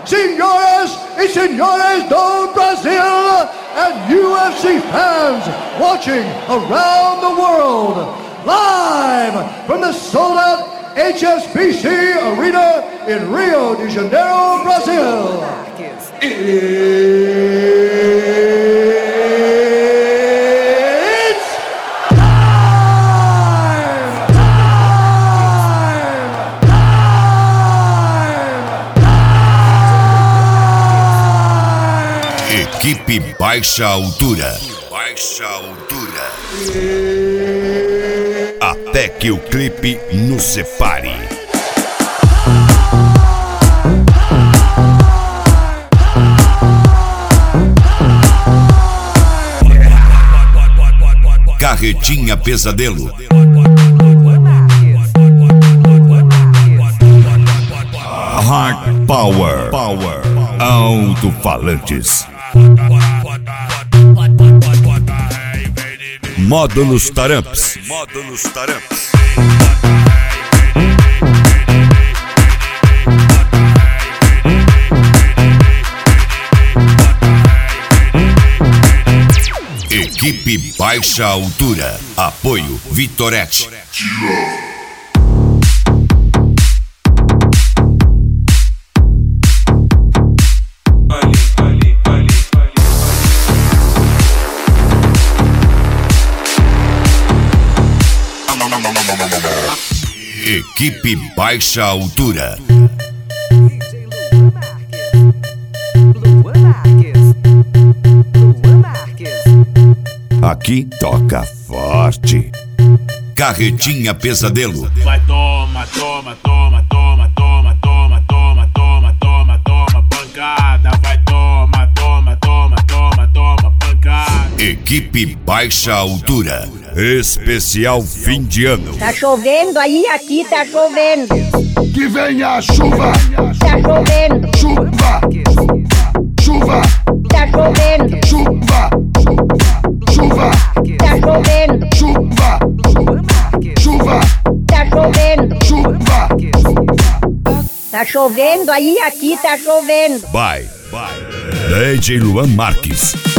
senhoras e senhores do Brasil, and UFC fans watching around the world, live from the sold-out HSBC Arena in Rio de Janeiro, Brazil. It's time! Equipe Baixa Altura. Baixa Altura. Até que o clipe nos separe. Carretinha Pesadelo. Hard Power. Alto-falantes. Módulos Taramps. Equipe Baixa Altura. Apoio Vitorette. Equipe Baixa Altura. Aqui toca forte. Carretinha Pesadelo. Vai toma pancada. Vai toma pancada. Equipe Baixa Altura. Especial fim de ano. Tá chovendo aí, aqui tá chovendo. Que venha a chuva, Tá chovendo, chuva, chuva, tá chovendo, chuva, chuva, tá chovendo, chuva, chuva, tá chovendo. chuva. Tá chovendo aí, aqui tá chovendo. Vai. DJ Luan Marques.